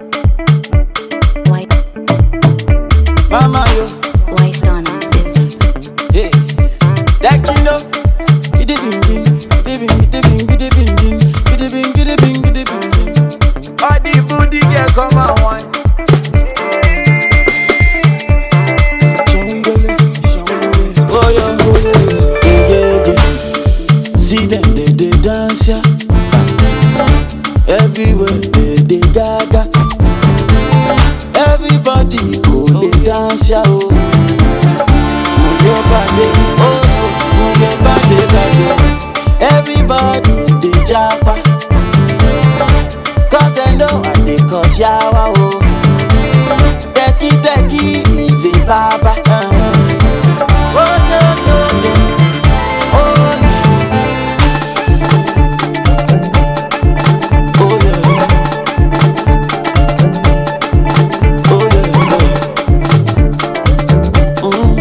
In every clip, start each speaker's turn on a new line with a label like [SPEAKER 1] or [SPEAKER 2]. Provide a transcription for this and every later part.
[SPEAKER 1] Why?
[SPEAKER 2] Mama yo,
[SPEAKER 1] Why stand on this?
[SPEAKER 2] hey, that kilo. All the booty girl come and wine. Oh yeah, yeah, yeah. See them they dance ya. Everywhere they gaga. Everybody go they dance ya. Oh, move your body, oh, move your body, body. Everybody they japa. 'Cause they know I they cause yawa. Oh, Teki is a baba. Oh no no no. Oh yeah. Oh yeah. Oh yeah. Oh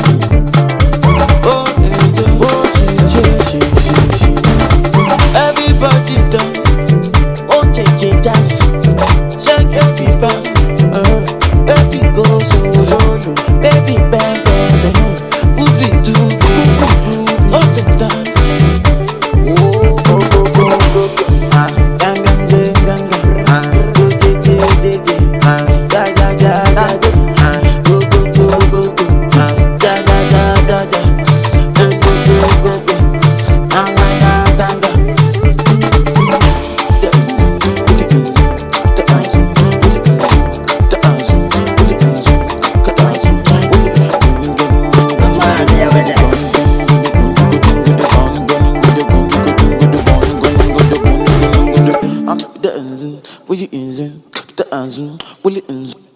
[SPEAKER 2] yeah. Oh she. Everybody dance. Oh che dance. Shake your people. Baby go solo. Baby bang bang bang. Move it to move. Oh say dance. Oh go go go go go. Gang gang gang gang gang. Go je. Ja ja ja ja. Go go go go go. Ja ja ja ja ja. Go go go go. Dancing, what you in? Dancing, what you in?